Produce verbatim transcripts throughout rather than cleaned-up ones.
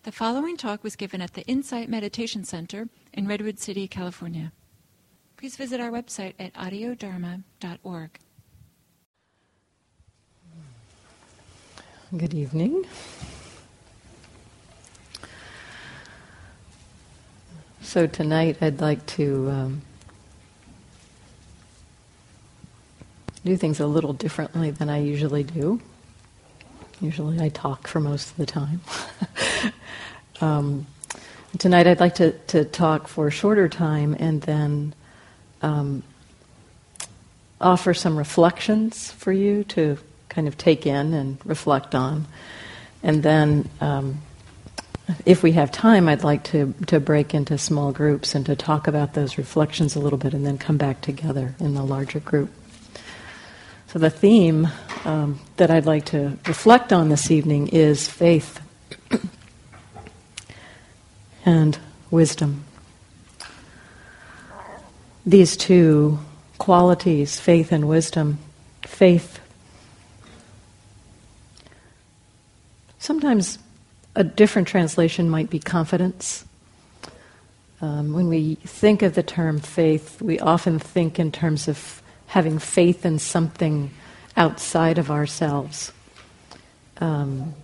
The following talk was given at the Insight Meditation Center in Redwood City, California. Please visit our website at audio dharma dot org. Good evening. So tonight I'd like to um, do things a little differently than I usually do. Usually I talk for most of the time. um, tonight I'd like to, to talk for a shorter time and then um, offer some reflections for you to kind of take in and reflect on. And then um, if we have time, I'd like to, to break into small groups and to talk about those reflections a little bit and then come back together in the larger group. So the theme um, that I'd like to reflect on this evening is faith and wisdom. These two qualities, faith and wisdom. Faith. Sometimes a different translation might be confidence. Um, when we think of the term faith, we often think in terms of having faith in something outside of ourselves. Um,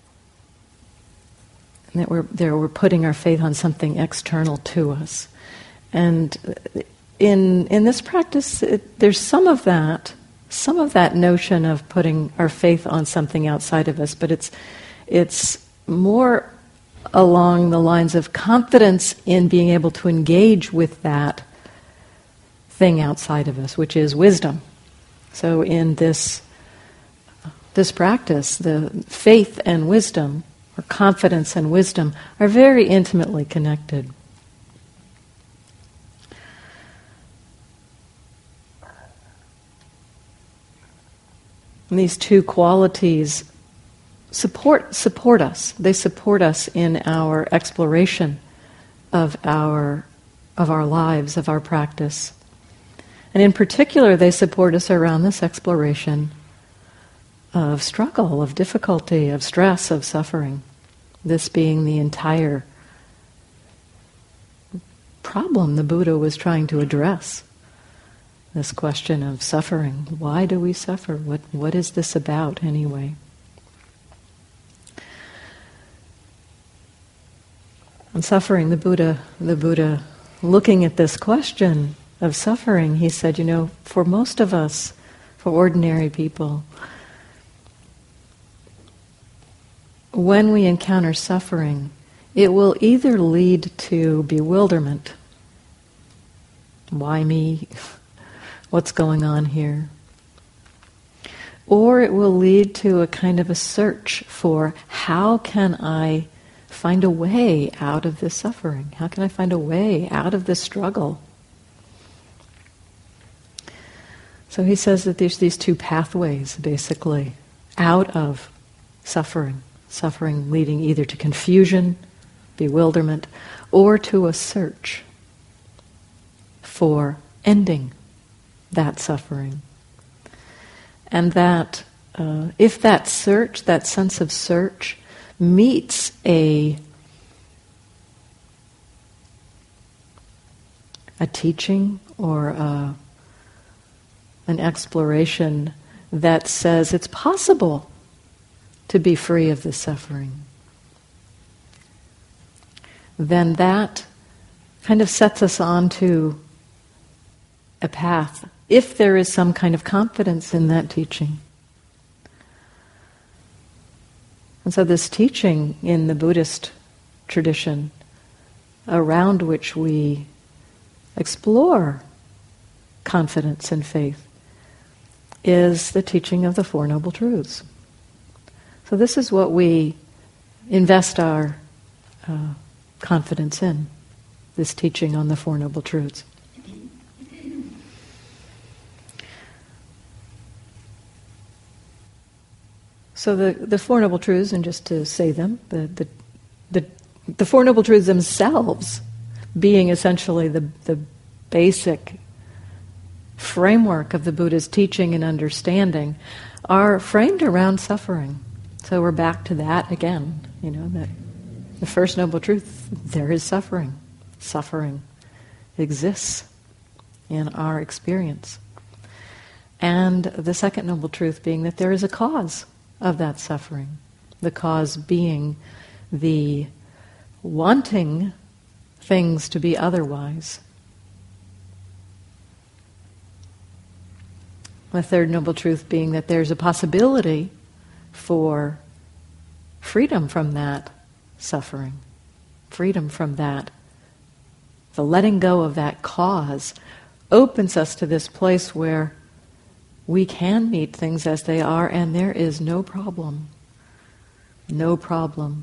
and that we're, there we're putting our faith on something external to us. And in in this practice, it, there's some of that, some of that notion of putting our faith on something outside of us, but it's it's more along the lines of confidence in being able to engage with that thing outside of us, which is wisdom. So in this this practice, the faith and wisdom, or confidence and wisdom, are very intimately connected. And these two qualities support support us. They support us in our exploration of our of our lives, of our practice. And in particular, they support us around this exploration of struggle, of difficulty, of stress, of suffering. This being the entire problem the Buddha was trying to address. This question of suffering. Why do we suffer? What what is this about anyway? On suffering, the Buddha, the Buddha, looking at this question of suffering, he said, you know, for most of us, for ordinary people, when we encounter suffering, it will either lead to bewilderment. Why me? What's going on here? Or it will lead to a kind of a search for how can I find a way out of this suffering? How can I find a way out of this struggle? So he says that there's these two pathways, basically, out of suffering. Suffering leading either to confusion, bewilderment, or to a search for ending that suffering. And that, uh, if that search, that sense of search, meets a a teaching or a, an exploration that says it's possible to be free of this suffering, then that kind of sets us onto a path, if there is some kind of confidence in that teaching. And so this teaching in the Buddhist tradition, around which we explore confidence and faith, is the teaching of the Four Noble Truths. So this is what we invest our uh, confidence in, this teaching on the Four Noble Truths. So the, the Four Noble Truths, and just to say them, the, the, the, the Four Noble Truths themselves being essentially the, the basic framework of the Buddha's teaching and understanding, are framed around suffering. So we're back to that again, you know, that The first noble truth, there is suffering. Suffering exists in our experience. And the second noble truth being that there is a cause of that suffering. The cause being the wanting things to be otherwise. The third noble truth being that there's a possibility for freedom from that suffering, freedom from that. The letting go of that cause opens us to this place where we can meet things as they are, and there is no problem. No problem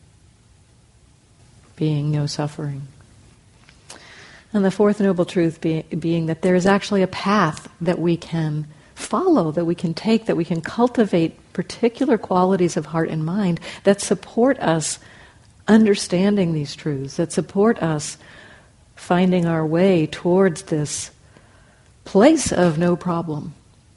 being no suffering. And the fourth noble truth be, being that there is actually a path that we can follow, that we can take, that we can cultivate particular qualities of heart and mind that support us understanding these truths, that support us finding our way towards this place of no problem.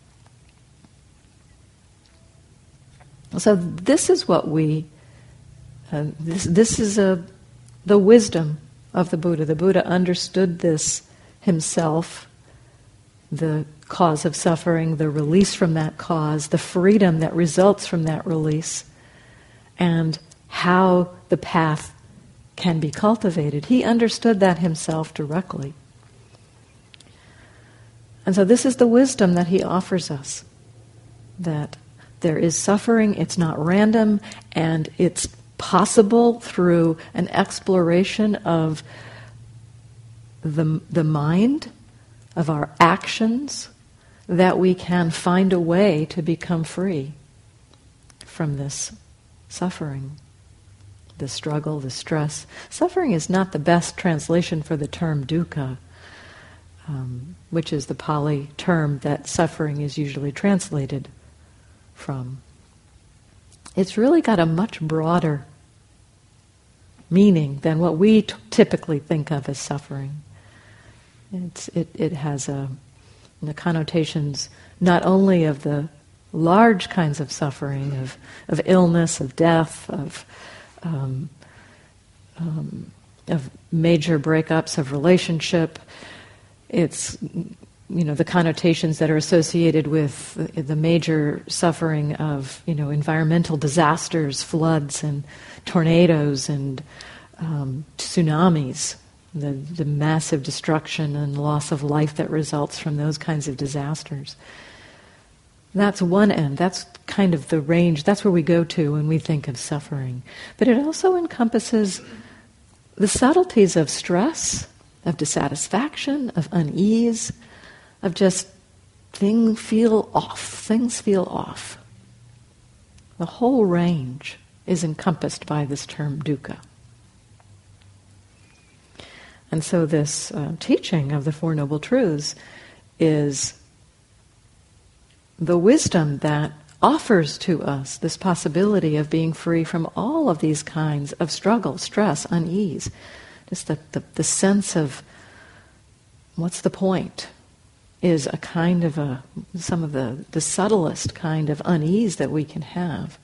So this is what we, uh, this, this is a, the wisdom of the Buddha. The Buddha understood this himself, the cause of suffering, the release from that cause, the freedom that results from that release, and how the path can be cultivated. He understood that himself directly. And so this is the wisdom that he offers us, that there is suffering, it's not random, and it's possible through an exploration of the, the mind, of our actions, that we can find a way to become free from this suffering, the struggle, the stress. Suffering is not the best translation for the term dukkha, um, which is the Pali term that suffering is usually translated from. It's really got a much broader meaning than what we t- typically think of as suffering. It's, it, it has a, the connotations not only of the large kinds of suffering, of, of illness, of death, of um, um, of major breakups of relationship. It's, you know, the connotations that are associated with the major suffering of, you know, environmental disasters, floods and tornadoes and um, tsunamis, the, the massive destruction and loss of life that results from those kinds of disasters. That's one end. That's kind of the range. That's where we go to when we think of suffering. But it also encompasses the subtleties of stress, of dissatisfaction, of unease, of just things feel off. Things feel off. The whole range is encompassed by this term dukkha. And so this uh, teaching of the Four Noble Truths is the wisdom that offers to us this possibility of being free from all of these kinds of struggle, stress, unease. Just the, the, the sense of what's the point is a kind of a, some of the, the subtlest kind of unease that we can have.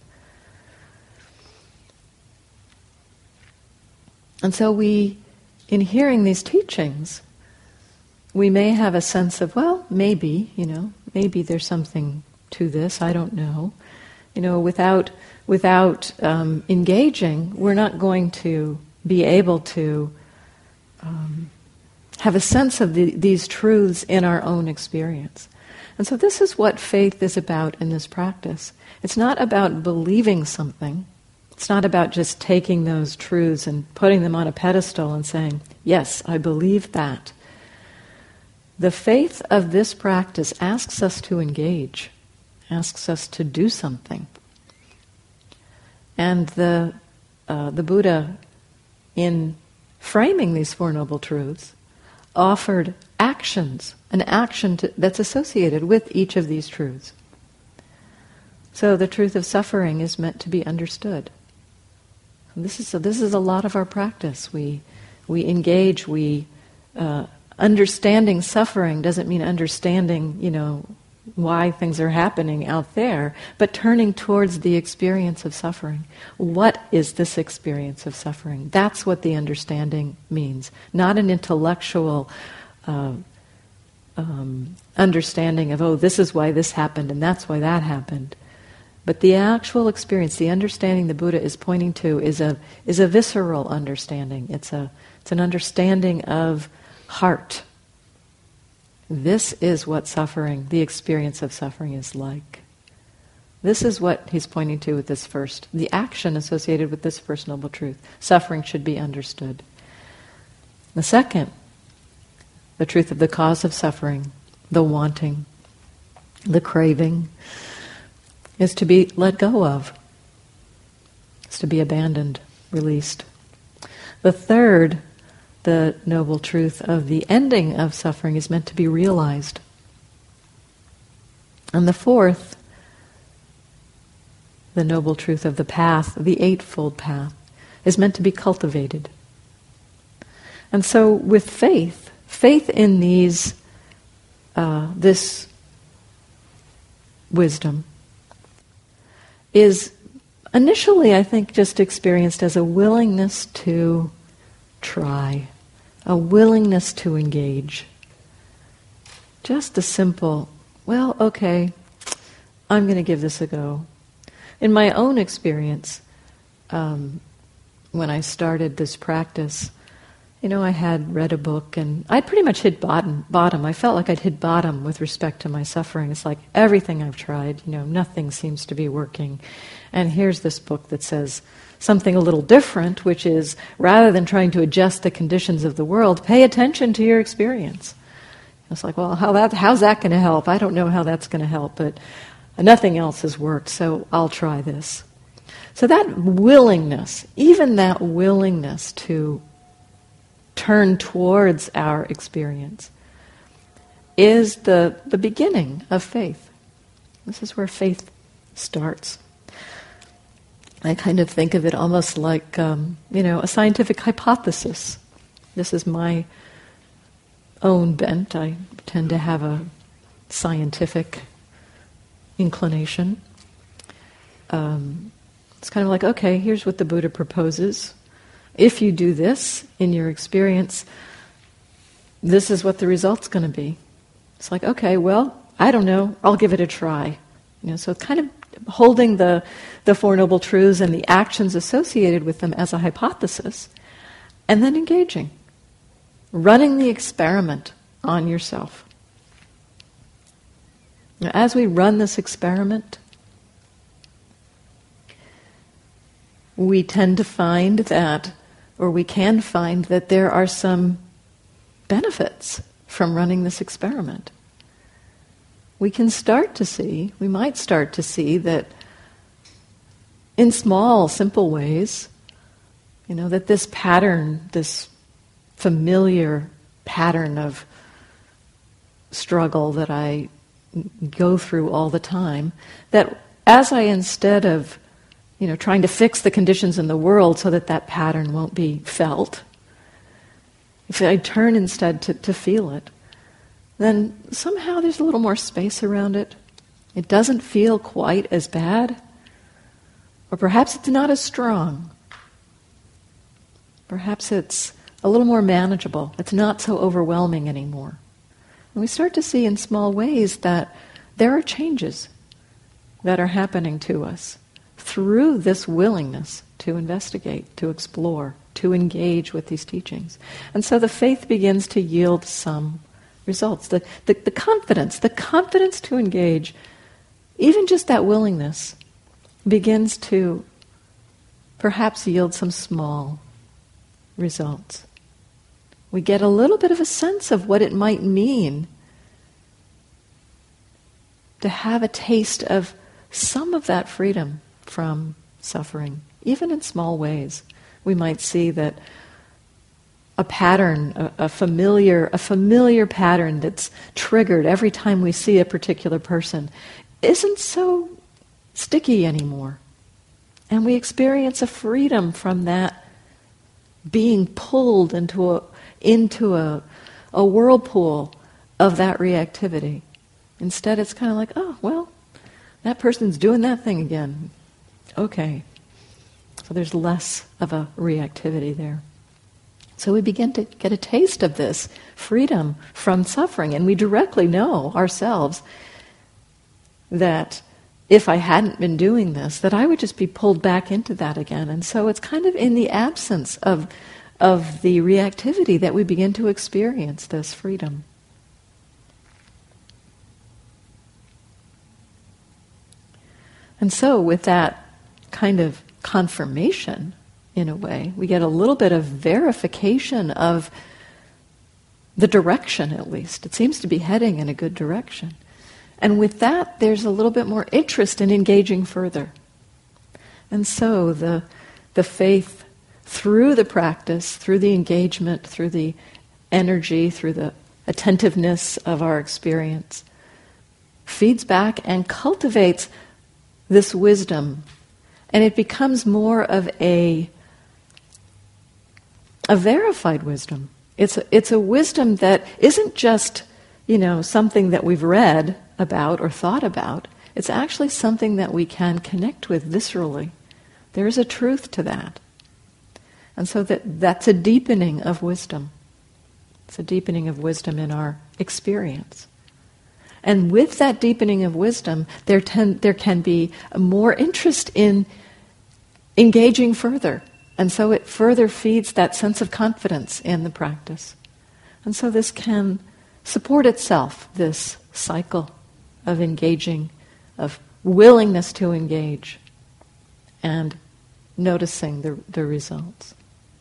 And so we, in hearing these teachings, we may have a sense of, well, maybe, you know, maybe there's something to this, I don't know. You know, without without um, engaging, we're not going to be able to um, have a sense of the, these truths in our own experience. And so this is what faith is about in this practice. It's not about believing something. It's not about just taking those truths and putting them on a pedestal and saying, yes, I believe that. The faith of this practice asks us to engage, asks us to do something. And the uh, the Buddha, in framing these Four Noble Truths, offered actions, an action to, that's associated with each of these truths. So the truth of suffering is meant to be understood. And this is a, this is a lot of our practice. We we engage. We uh, understanding suffering doesn't mean understanding, you know, why things are happening out there, but turning towards the experience of suffering. What is this experience of suffering? That's what the understanding means. Not an intellectual uh, um, understanding of, oh, this is why this happened and that's why that happened. But the actual experience, the understanding the Buddha is pointing to is a is a visceral understanding. It's a it's an understanding of heart. This is what suffering, the experience of suffering is like. This is what he's pointing to with this first, the action associated with this first noble truth. Suffering should be understood. The second, the truth of the cause of suffering, the wanting, the craving, is to be let go of. It's to be abandoned, released. The third, the noble truth of the ending of suffering, is meant to be realized. And the fourth, the noble truth of the path, the Eightfold Path, is meant to be cultivated. And so with faith, faith in these, uh, this wisdom is initially, I think, just experienced as a willingness to try, a willingness to engage. Just a simple, well, okay, I'm going to give this a go. In my own experience, um, when I started this practice, you know, I had read a book and I'd pretty much hit bottom. Bottom. I felt like I'd hit bottom with respect to my suffering. It's like everything I've tried, you know, nothing seems to be working. And here's this book that says something a little different, which is, rather than trying to adjust the conditions of the world, pay attention to your experience. It's like, well, how that, how's that going to help? I don't know how that's going to help, but nothing else has worked, so I'll try this. So that willingness, even that willingness to turn towards our experience, is the, the beginning of faith. This is where faith starts. I kind of think of it almost like, um, you know, a scientific hypothesis. This is my own bent. I tend to have a scientific inclination. Um, it's kind of like, okay, here's what the Buddha proposes. If you do this in your experience, this is what the result's going to be. It's like, okay, well, I don't know, I'll give it a try. You know, so kind of holding the, the Four Noble Truths and the actions associated with them as a hypothesis, and then engaging, running the experiment on yourself. Now, as we run this experiment, we tend to find that, or we can find that there are some benefits from running this experiment. We can start to see, we might start to see that in small, simple ways, you know, that this pattern, this familiar pattern of struggle that I go through all the time, that as I, instead of, you know, trying to fix the conditions in the world so that that pattern won't be felt, if I turn instead to, to feel it, then somehow there's a little more space around it. It doesn't feel quite as bad. Or perhaps it's not as strong. Perhaps it's a little more manageable. It's not so overwhelming anymore. And we start to see in small ways that there are changes that are happening to us through this willingness to investigate, to explore, to engage with these teachings. And so the faith begins to yield some results. The, the, the confidence, the confidence to engage, even just that willingness, begins to perhaps yield some small results. We get a little bit of a sense of what it might mean to have a taste of some of that freedom from suffering, even in small ways. We might see that a pattern, a, a familiar, a familiar pattern that's triggered every time we see a particular person isn't so sticky anymore. And we experience a freedom from that being pulled into a into a, a whirlpool of that reactivity. Instead, it's kind of like, oh, well, that person's doing that thing again. Okay. So there's less of a reactivity there. So we begin to get a taste of this freedom from suffering, and we directly know ourselves that if I hadn't been doing this, that I would just be pulled back into that again. And so it's kind of in the absence of, of the reactivity that we begin to experience this freedom. And so with that kind of confirmation, in a way, we get a little bit of verification of the direction, at least. It seems to be heading in a good direction. And with that, there's a little bit more interest in engaging further. And so the, the faith, through the practice, through the engagement, through the energy, through the attentiveness of our experience, feeds back and cultivates this wisdom. And it becomes more of a, a verified wisdom. It's a, it's a wisdom that isn't just, you know, something that we've read about or thought about. It's actually something that we can connect with viscerally. There is a truth to that. And so that, that's a deepening of wisdom. It's a deepening of wisdom in our experience. And with that deepening of wisdom, there, ten, there can be more interest in engaging further. And so it further feeds that sense of confidence in the practice. And so this can support itself, this cycle of engaging, of willingness to engage, and noticing the, the results.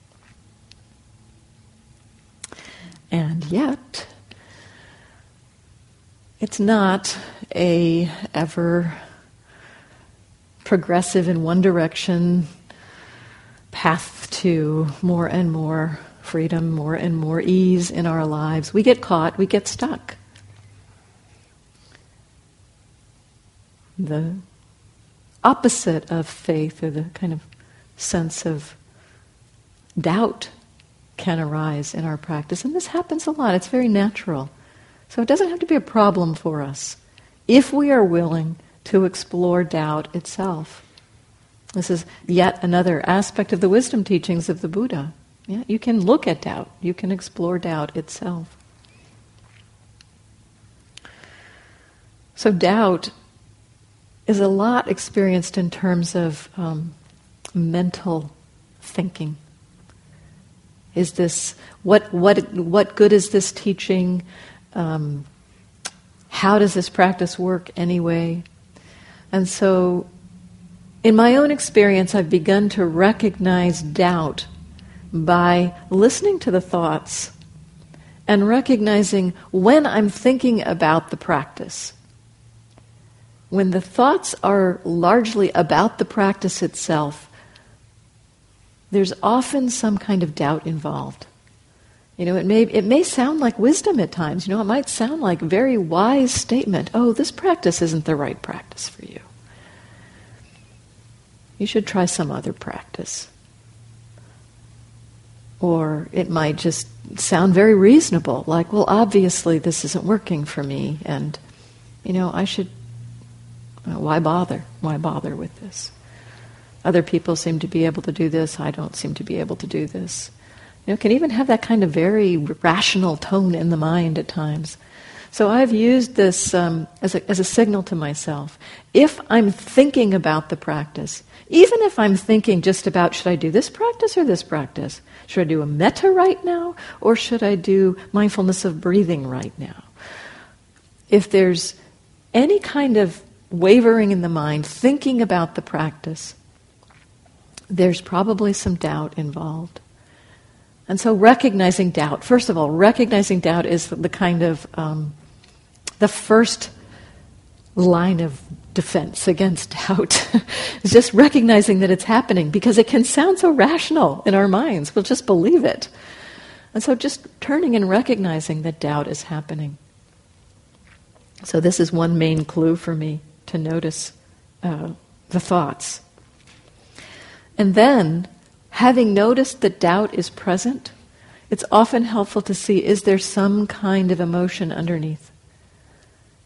And yet, it's not a ever progressive in one direction path to more and more freedom, more and more ease in our lives. We get caught, we get stuck. The opposite of faith, or the kind of sense of doubt, can arise in our practice. And this happens a lot. It's very natural. So it doesn't have to be a problem for us if we are willing to explore doubt itself. This is yet another aspect of the wisdom teachings of the Buddha. Yeah, you can look at doubt. You can explore doubt itself. So doubt is a lot experienced in terms of um, mental thinking. Is this, what what what good is this teaching? Um, how does this practice work anyway? And so, in my own experience, I've begun to recognize doubt by listening to the thoughts and recognizing when I'm thinking about the practice. When the thoughts are largely about the practice itself, there's often some kind of doubt involved. You know, it may it may sound like wisdom at times. You know, it might sound like a very wise statement. Oh, this practice isn't the right practice for you. You should try some other practice. Or it might just sound very reasonable, like, well, obviously this isn't working for me, and, you know, I should, well, why bother? Why bother with this? Other people seem to be able to do this, I don't seem to be able to do this. You know, it can even have that kind of very rational tone in the mind at times. So I've used this um, as a, as a signal to myself. If I'm thinking about the practice, even if I'm thinking just about, should I do this practice or this practice? Should I do a metta right now, or should I do mindfulness of breathing right now? If there's any kind of wavering in the mind, thinking about the practice, there's probably some doubt involved. And so recognizing doubt, first of all, recognizing doubt is the kind of, um, the first line of defense against doubt. It's just recognizing that it's happening, because it can sound so rational in our minds. We'll just believe it. And so just turning and recognizing that doubt is happening. So this is one main clue for me, to notice uh, the thoughts. And then, having noticed that doubt is present, it's often helpful to see, is there some kind of emotion underneath?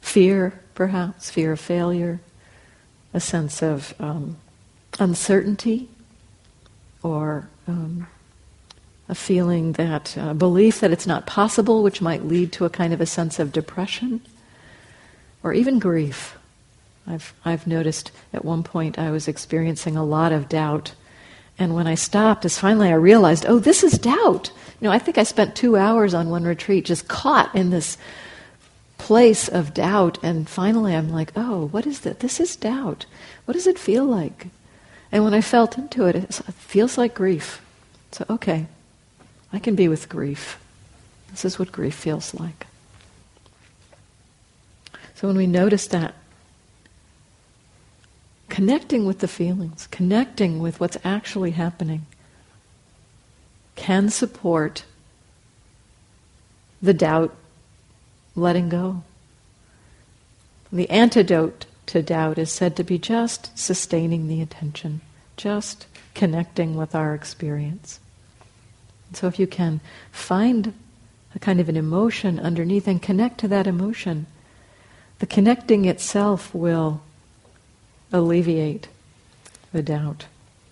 fear, perhaps, fear of failure, a sense of um, uncertainty, or um, a feeling that, uh, belief that it's not possible, which might lead to a kind of a sense of depression, or even grief. I've I've noticed at one point I was experiencing a lot of doubt, and when I stopped, as finally I realized, oh, this is doubt. You know, I think I spent two hours on one retreat just caught in this place of doubt, and finally I'm like, oh, what is that? This is doubt. What does it feel like? And when I felt into it, it feels like grief. So, okay, I can be with grief. This is what grief feels like. So when we notice that, connecting with the feelings, connecting with what's actually happening, can support the doubt letting go. The antidote to doubt is said to be just sustaining the attention, just connecting with our experience. So if you can find a kind of an emotion underneath and connect to that emotion, the connecting itself will alleviate the doubt.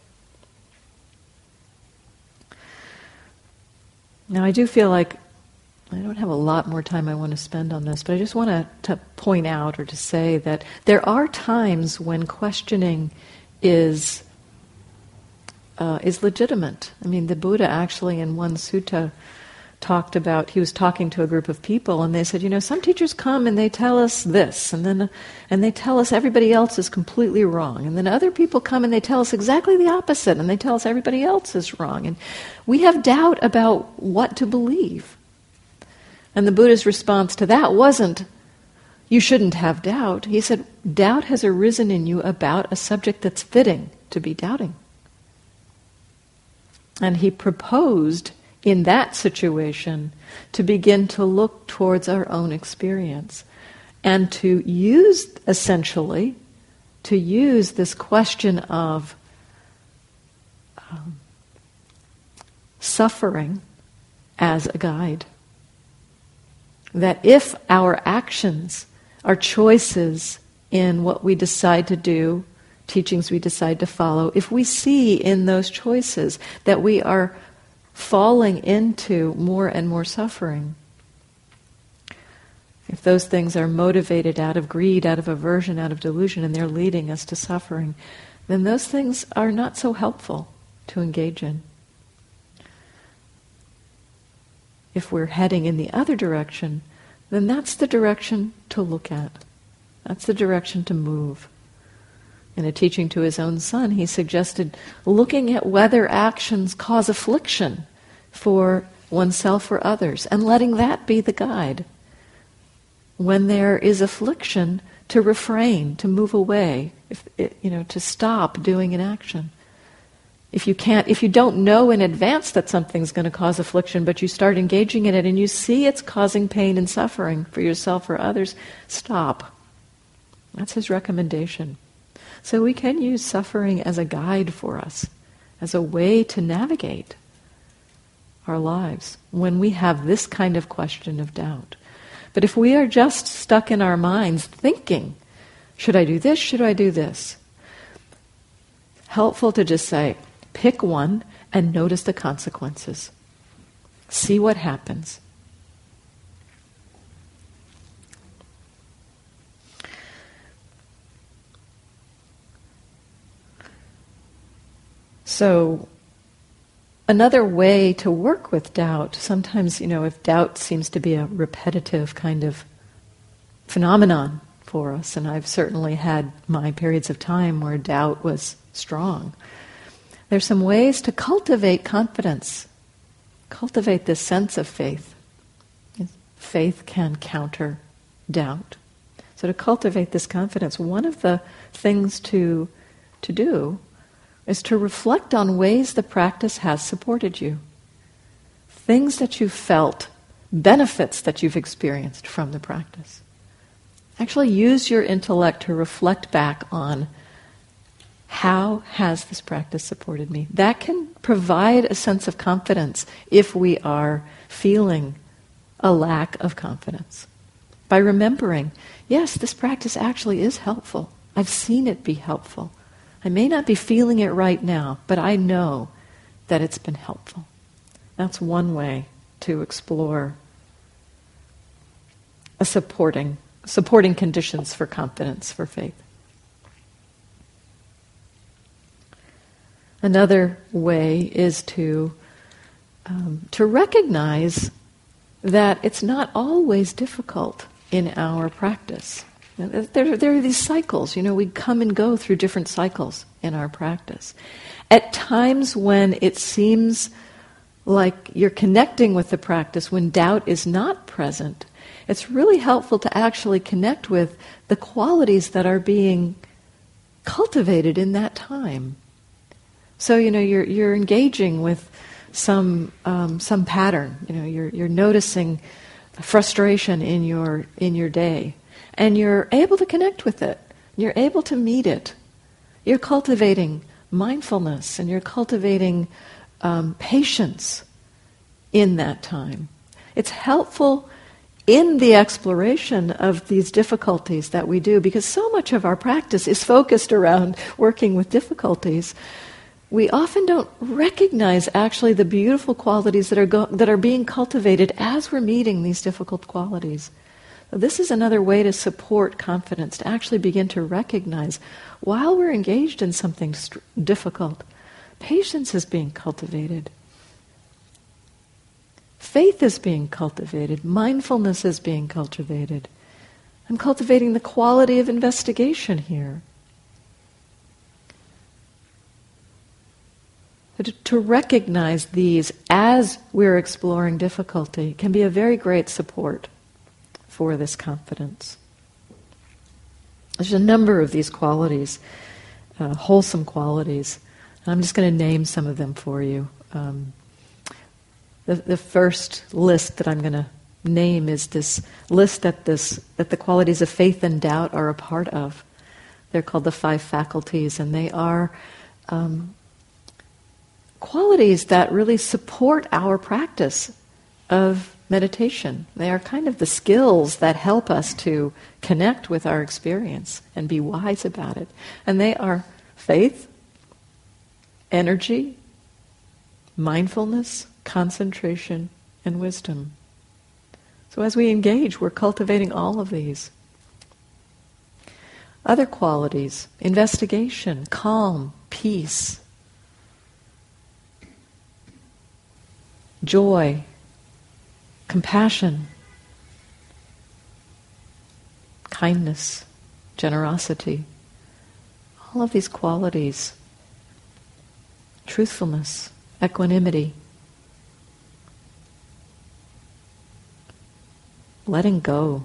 Now I do feel like I don't have a lot more time I want to spend on this, but I just want to, to point out or to say that there are times when questioning is uh, is legitimate. I mean, the Buddha actually in one sutta talked about, he was talking to a group of people and they said, you know, some teachers come and they tell us this, and then and they tell us everybody else is completely wrong. And then other people come and they tell us exactly the opposite, and they tell us everybody else is wrong. And we have doubt about what to believe. And the Buddha's response to that wasn't, you shouldn't have doubt. He said, doubt has arisen in you about a subject that's fitting to be doubting. And he proposed in that situation to begin to look towards our own experience and to use, essentially, to use this question of um, suffering as a guide. That if our actions, our choices in what we decide to do, teachings we decide to follow, if we see in those choices that we are falling into more and more suffering, if those things are motivated out of greed, out of aversion, out of delusion, and they're leading us to suffering, then those things are not so helpful to engage in. If we're heading in the other direction, then that's the direction to look at. That's the direction to move. In a teaching to his own son, he suggested looking at whether actions cause affliction for oneself or others, and letting that be the guide. When there is affliction, to refrain, to move away, if it, you know, to stop doing an action. If you can't, if you don't know in advance that something's going to cause affliction, but you start engaging in it and you see it's causing pain and suffering for yourself or others, stop. That's his recommendation. So we can use suffering as a guide for us, as a way to navigate our lives when we have this kind of question of doubt. But if we are just stuck in our minds thinking, should I do this, should I do this? Helpful to just say, pick one and notice the consequences. See what happens. So, another way to work with doubt, sometimes, you know, if doubt seems to be a repetitive kind of phenomenon for us, and I've certainly had my periods of time where doubt was strong, there's some ways to cultivate confidence, cultivate this sense of faith. Faith can counter doubt. So to cultivate this confidence, one of the things to, to do is to reflect on ways the practice has supported you. Things that you've felt, benefits that you've experienced from the practice. Actually use your intellect to reflect back on, how has this practice supported me? That can provide a sense of confidence if we are feeling a lack of confidence. by remembering, yes, this practice actually is helpful. I've seen it be helpful. I may not be feeling it right now, but I know that it's been helpful. That's one way to explore a supporting, supporting conditions for confidence, for faith. Another way is to um, to recognize that it's not always difficult in our practice. There, there are these cycles, you know, we come and go through different cycles in our practice. At times when it seems like you're connecting with the practice, when doubt is not present, it's really helpful to actually connect with the qualities that are being cultivated in that time. So, you know, you're you're engaging with some um, some pattern. You know, you're you're noticing frustration in your in your day, and you're able to connect with it. You're able to meet it. You're cultivating mindfulness, and you're cultivating um, patience in that time. It's helpful in the exploration of these difficulties that we do, because so much of our practice is focused around working with difficulties. We often don't recognize actually the beautiful qualities that are go- that are being cultivated as we're meeting these difficult qualities. So this is another way to support confidence, to actually begin to recognize while we're engaged in something st- difficult, patience is being cultivated. Faith is being cultivated. Mindfulness is being cultivated. I'm cultivating the quality of investigation here. To, to recognize these as we're exploring difficulty can be a very great support for this confidence. There's a number of these qualities, uh, wholesome qualities. And I'm just going to name some of them for you. Um, the, the first list that I'm going to name is this list that this that the qualities of faith and doubt are a part of. They're called the five faculties, and they are um, qualities that really support our practice of meditation. They are kind of the skills that help us to connect with our experience and be wise about it. And they are faith, energy, mindfulness, concentration, and wisdom. So as we engage, we're cultivating all of these. Other qualities: investigation, calm, peace, joy, compassion, kindness, generosity. All of these qualities. Truthfulness, equanimity, letting go.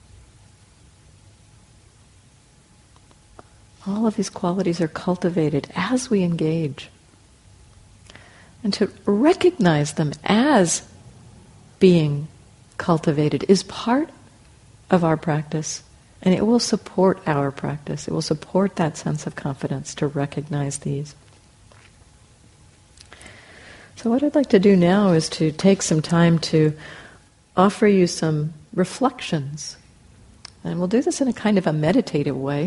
All of these qualities are cultivated as we engage. And to recognize them as being cultivated is part of our practice, and it will support our practice. It will support that sense of confidence to recognize these. So what I'd like to do now is to take some time to offer you some reflections. And we'll do this in a kind of a meditative way.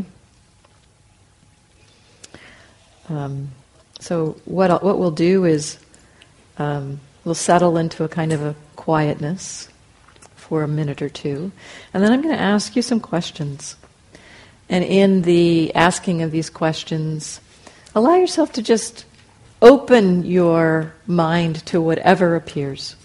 Um, so what what we'll do is um, we'll settle into a kind of a quietness for a minute or two, and then I'm going to ask you some questions. And in the asking of these questions, allow yourself to just open your mind to whatever appears.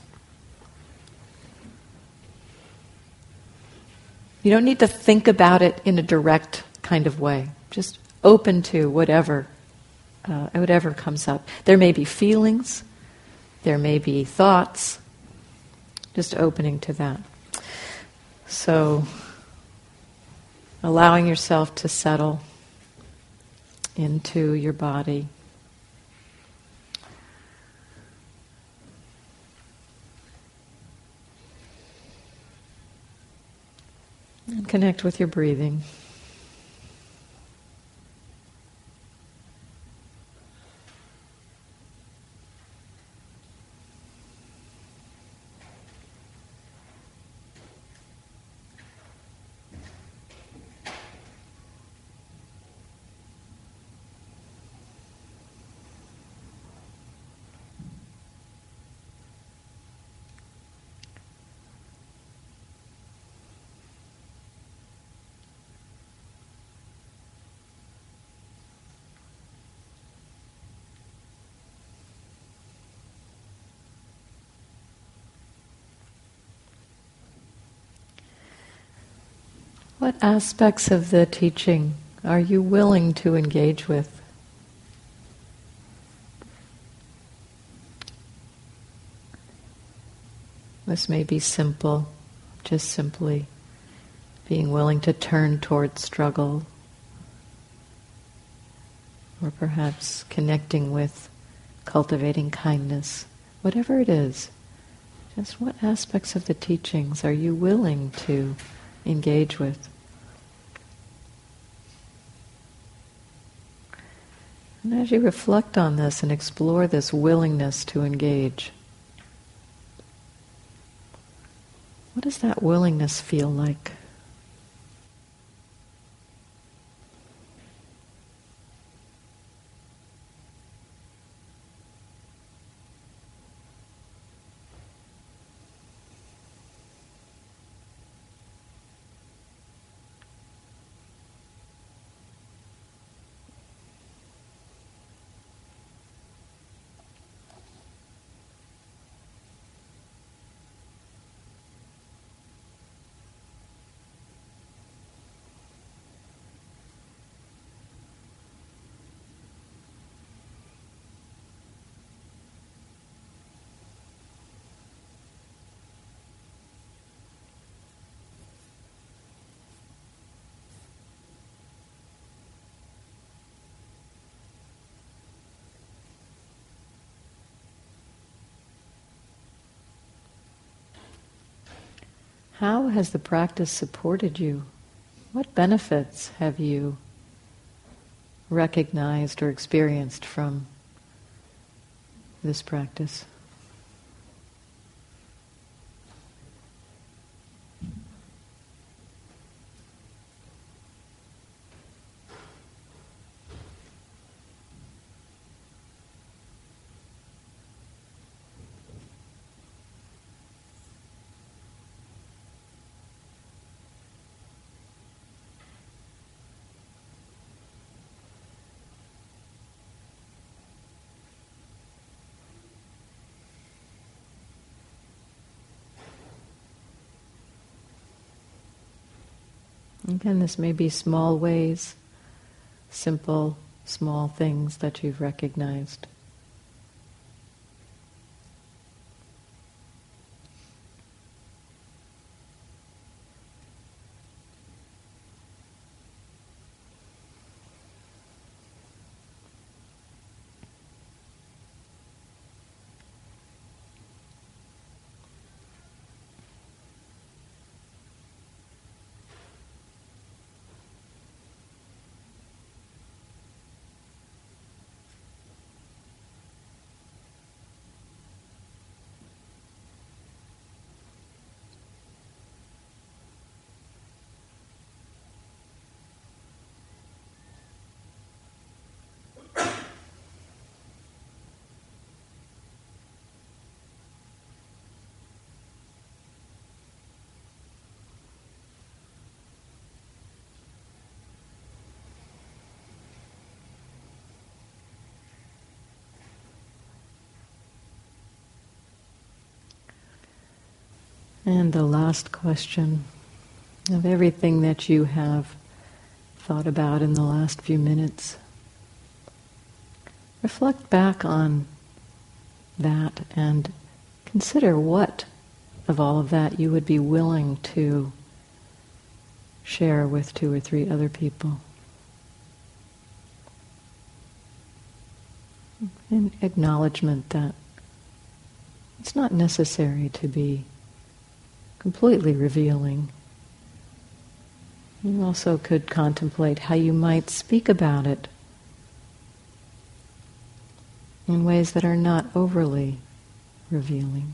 You don't need to think about it in a direct kind of way. Just open to whatever uh, whatever comes up. There may be feelings, there may be thoughts, just opening to that. So, allowing yourself to settle into your body. And connect with your breathing. What aspects of the teaching are you willing to engage with? This may be simple, just simply being willing to turn towards struggle, or perhaps connecting with cultivating kindness. Whatever it is, just what aspects of the teachings are you willing to engage with? And as you reflect on this and explore this willingness to engage, what does that willingness feel like? How has the practice supported you? What benefits have you recognized or experienced from this practice? Again, this may be small ways, simple, small things that you've recognized. And the last question, of everything that you have thought about in the last few minutes, reflect back on that and consider what of all of that you would be willing to share with two or three other people. In acknowledgement that it's not necessary to be completely revealing. You also could contemplate how you might speak about it in ways that are not overly revealing.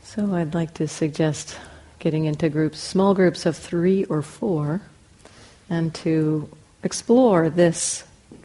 So I'd like to suggest getting into groups, small groups of three or four, and to explore this,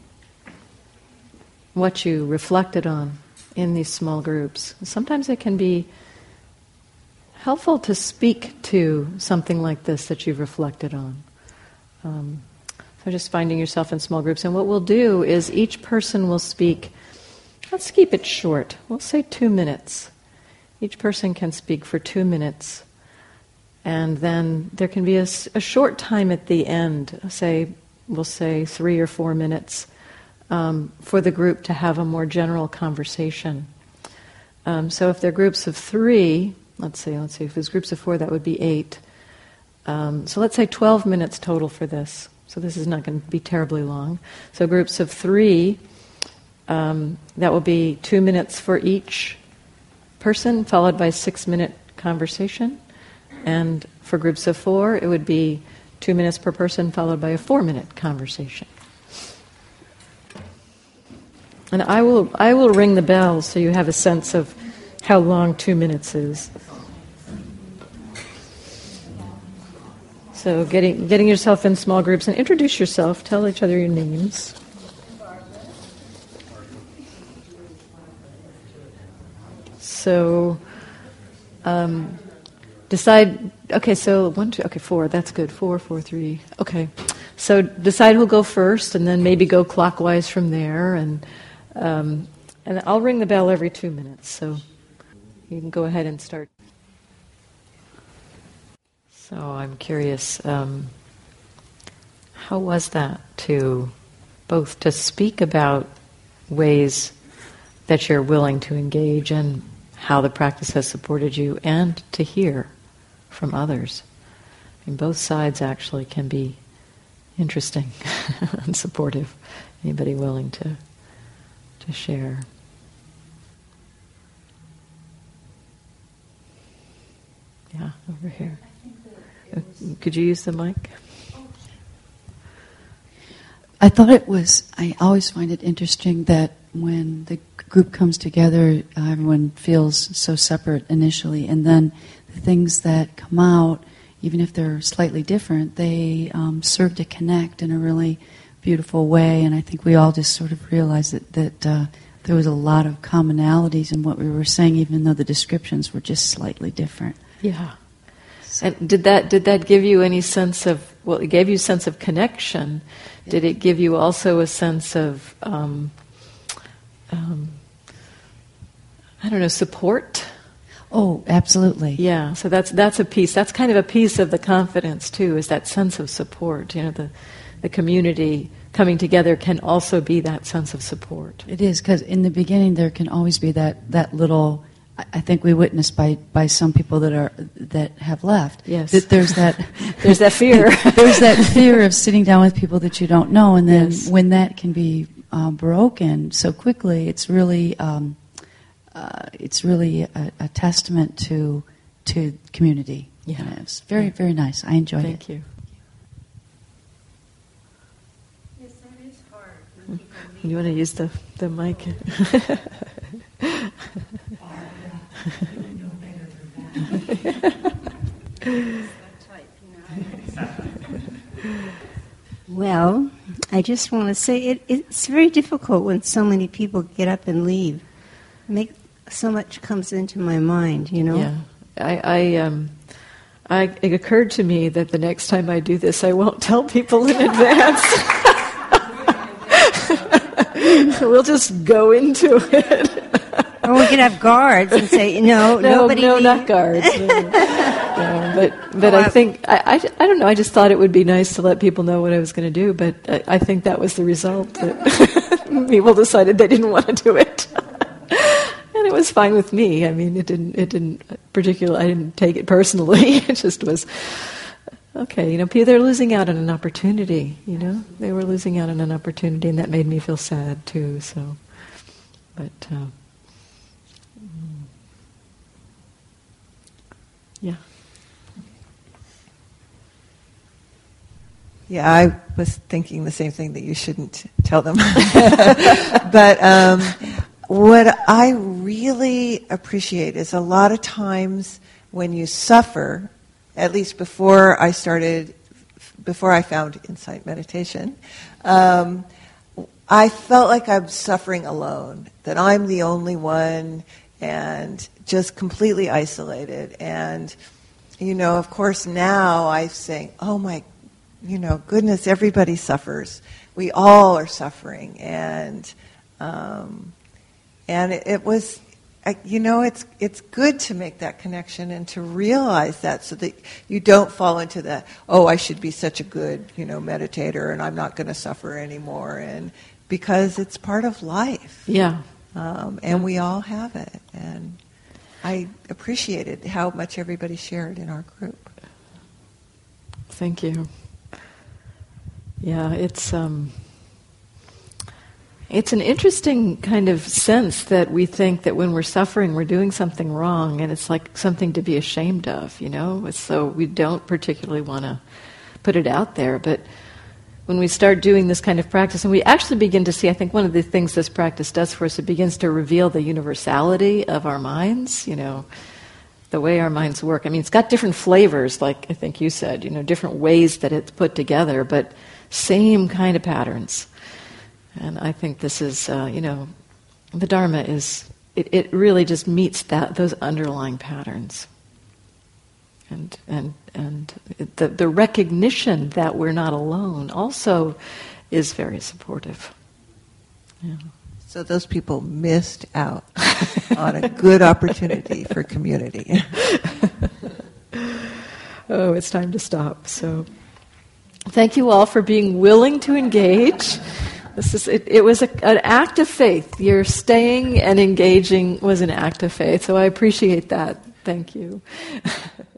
what you reflected on in these small groups. Sometimes it can be helpful to speak to something like this that you've reflected on. Um, so just finding yourself in small groups. And what we'll do is each person will speak, let's keep it short. We'll say two minutes. Each person can speak for two minutes. And then there can be a, a short time at the end, say, we'll say three or four minutes, um, for the group to have a more general conversation. Um, so if they're groups of three, let's say, let's say if there's groups of four, that would be eight. Um, so let's say twelve minutes total for this. So this is not going to be terribly long. So groups of three, um, that will be two minutes for each person, followed by a six-minute conversation. And for groups of four, it would be two minutes per person, followed by a four-minute conversation. And I will I will ring the bell so you have a sense of how long two minutes is. So getting getting yourself in small groups and introduce yourself. Tell each other your names. So um, decide. Okay, so one, two. Okay, four. That's good. Four, four, three. Okay. So decide who'll go first, and then maybe go clockwise from there. And um, and I'll ring the bell every two minutes. So you can go ahead and start. So I'm curious, um, how was that to both to speak about ways that you're willing to engage and how the practice has supported you, and to hear from others? I mean, both sides actually can be interesting and supportive. Anybody willing to to share? Yeah, over here. Could you use the mic? I thought it was, I always find it interesting that when the group comes together, uh, everyone feels so separate initially, and then the things that come out, even if they're slightly different, they um, serve to connect in a really beautiful way. And I think we all just sort of realized that, that uh, there was a lot of commonalities in what we were saying, even though the descriptions were just slightly different. Yeah. And did that did that give you any sense of, well, it gave you a sense of connection. Did it give you also a sense of, um, um, I don't know, support? Oh, absolutely. Yeah, so that's that's a piece. That's kind of a piece of the confidence, too, is that sense of support. You know, the, the community coming together can also be that sense of support. It is, because in the beginning there can always be that, that little... I think we witnessed by, by some people that are that have left. Yes. That there's that there's that fear. There's that fear of sitting down with people that you don't know, and then yes. when that can be uh, broken so quickly, it's really um, uh, it's really a, a testament to to community. Yeah. And it's very yeah. very nice. I enjoyed Thank it. you. Yes, that is hard. You want to use the the mic? Well, I just want to say it, it's very difficult when so many people get up and leave. Make so much comes into my mind, you know. Yeah, I, I, um, I. It occurred to me that the next time I do this, I won't tell people in advance. We'll just go into it. Or we could have guards and say, no, no, nobody no, leave. not guards. No. No, but but Oh, I think I, I, I don't know. I just thought it would be nice to let people know what I was going to do. But I, I think that was the result. That people decided they didn't want to do it, and it was fine with me. I mean, it didn't it didn't particularly. I didn't take it personally. It just was okay. You know, people, they're losing out on an opportunity. You know, they were losing out on an opportunity, and that made me feel sad too. So, but. Uh, Yeah. Yeah, I was thinking the same thing, that you shouldn't tell them. But um, what I really appreciate is a lot of times when you suffer, at least before I started, before I found insight meditation, um, I felt like I'm suffering alone, that I'm the only one and just completely isolated. And, you know, of course now I say, oh my, you know, goodness, everybody suffers. We all are suffering. And, um, and it, it was, I, you know, it's it's good to make that connection and to realize that so that you don't fall into the, oh, I should be such a good, you know, meditator and I'm not going to suffer anymore. And because it's part of life. Yeah. Um, and we all have it. And I appreciated how much everybody shared in our group. Thank you. Yeah, it's um, it's an interesting kind of sense that we think that when we're suffering, we're doing something wrong, and it's like something to be ashamed of, you know? It's so we don't particularly want to put it out there, but when we start doing this kind of practice, and we actually begin to see, I think one of the things this practice does for us, it begins to reveal the universality of our minds, you know, the way our minds work. I mean, it's got different flavors, like I think you said, you know, different ways that it's put together, but same kind of patterns. And I think this is, uh, you know, the Dharma is, it, it really just meets that those underlying patterns. And and and the the recognition that we're not alone also is very supportive. Yeah. So those people missed out on a good opportunity for community. Oh, it's time to stop. So thank you all for being willing to engage. This is it, it was a, an act of faith. Your staying and engaging was an act of faith. So I appreciate that. Thank you.